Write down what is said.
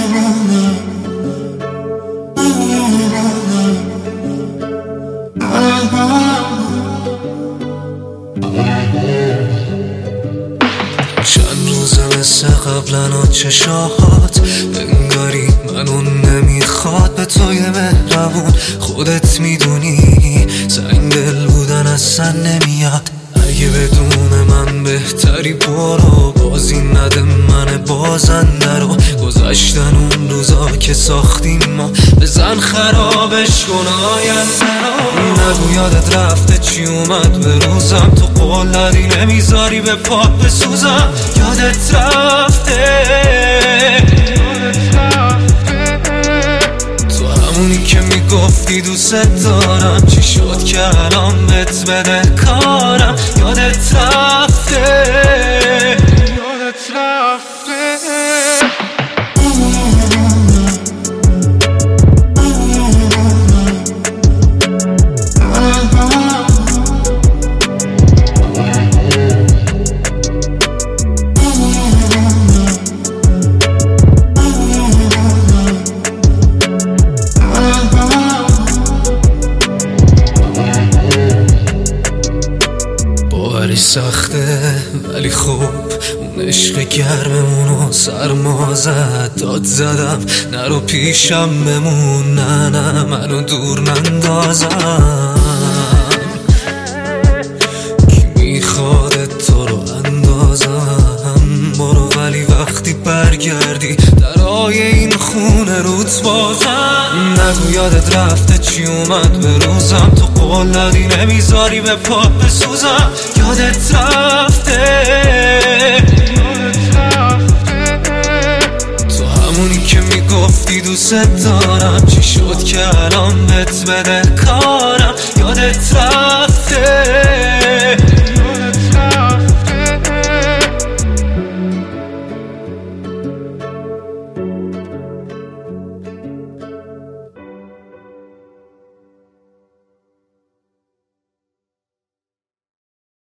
چند روزه مثل قبلا و چشاهات انگاری منو نمیخواد، به توی مهربون خودت میدونی سنگ دل بودن اصلا نمیاد. اگه بدون من بهتری برو، بازی نده من بازنده رو. گذشتن اون روزا که ساختیم ما، بزن خرابش کن آینده رو. نگو یادت رفته چی اومد به روزم، تو قول دادی نمیذاری به پات بسوزم. یادت رفته تو همونی که میگفتی دوست دارم، چی شد که الان بهت بده کارم. یادت رفته یادت رفته سخته ولی خوب اون عشق گرممونو سرما زد. داد زدم نرو پیشم بمون، نه نه منو دور نندازم. کی میخواد تو رو اندازم، برو ولی وقتی برگردی درای این خونه روت بازم. نگو یادت رفته چی اومد به روزم، تو قول دادی نمیذاری به پات بسوزم. یادت رفته تو همونی که میگفتی دوست دارم، چی شد که الان بهت بده کارم. یادت رفته